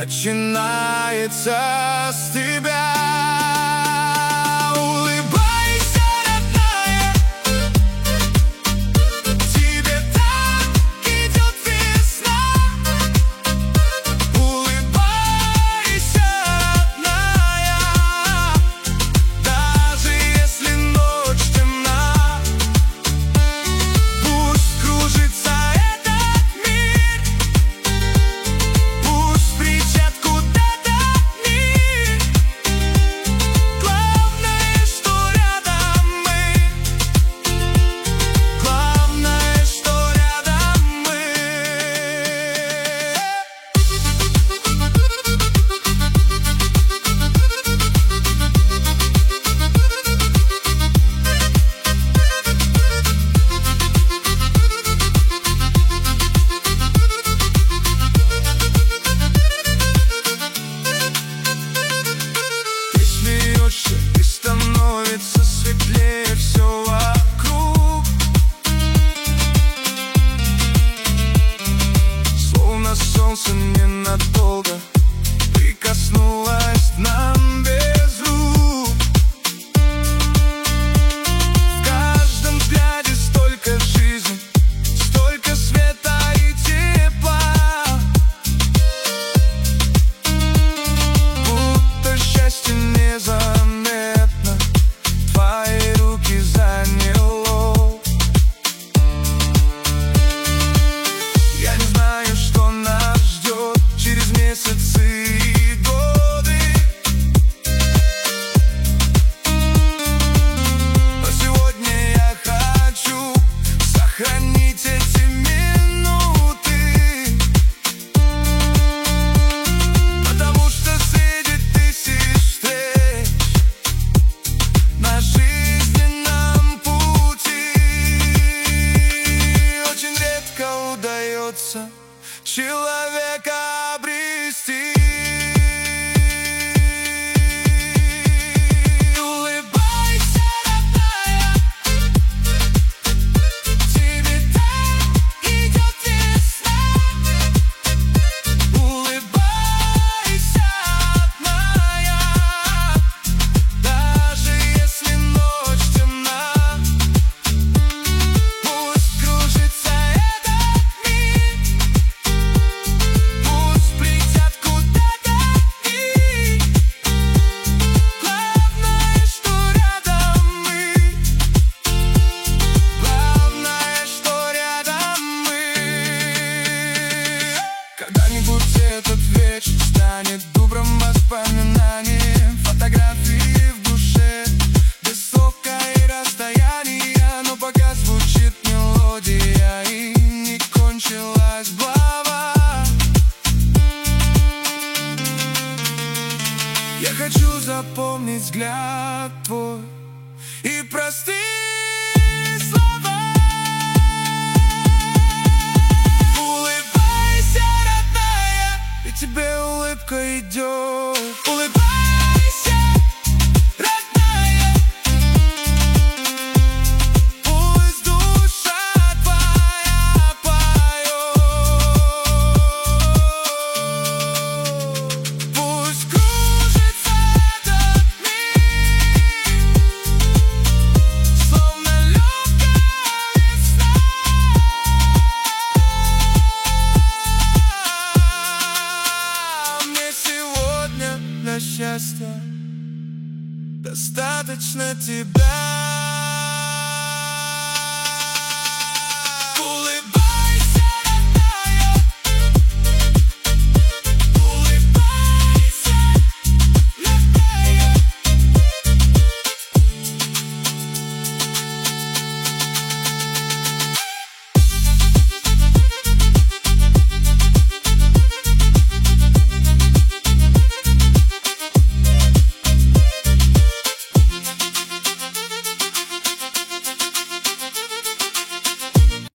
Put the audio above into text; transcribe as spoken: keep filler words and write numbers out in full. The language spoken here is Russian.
начинается с тебя. Улыбайся, родная, тебе так идет весна. Улыбайся, родная, даже если ночь темна. Пусть кружится этот мир, пусть причат куда-то мир. Главное, что рядом мы, главное, что рядом мы. Ты смеешься, и становится светлее все вокруг. Словно солнце ненадолго прикоснулось к нам без рук. В каждом взгляде столько жизни, столько света и тепла. Будто счастье незаметно твои руки заняло. Я не знаю, что нас ждет через месяцы и годы, но сегодня я хочу сохранить эти минуты, потому что среди тысяч встреч на жизненном пути очень редко удается человека обрести. Улыбайся, родная, тебе так идет весна. Улыбайся, родная, даже если ночь темна. Пусть кружится этот мир, пусть придет куда-то мир. Главное, что рядом мы, главное, что рядом мы. Когда-нибудь этот вечер станет добрым воспоминанием, фотографии в душе, без слов и расстояния. Но пока звучит мелодия и не кончилась глава, я хочу запомнить взгляд твой и простые слова. Улыбайся, родная, и тебе улыбка идет. Улыбайся, родная, пусть душа твоя поет. Пусть кружится этот мир, словно легкая весна. Мне сегодня для счастья достаточно тебя.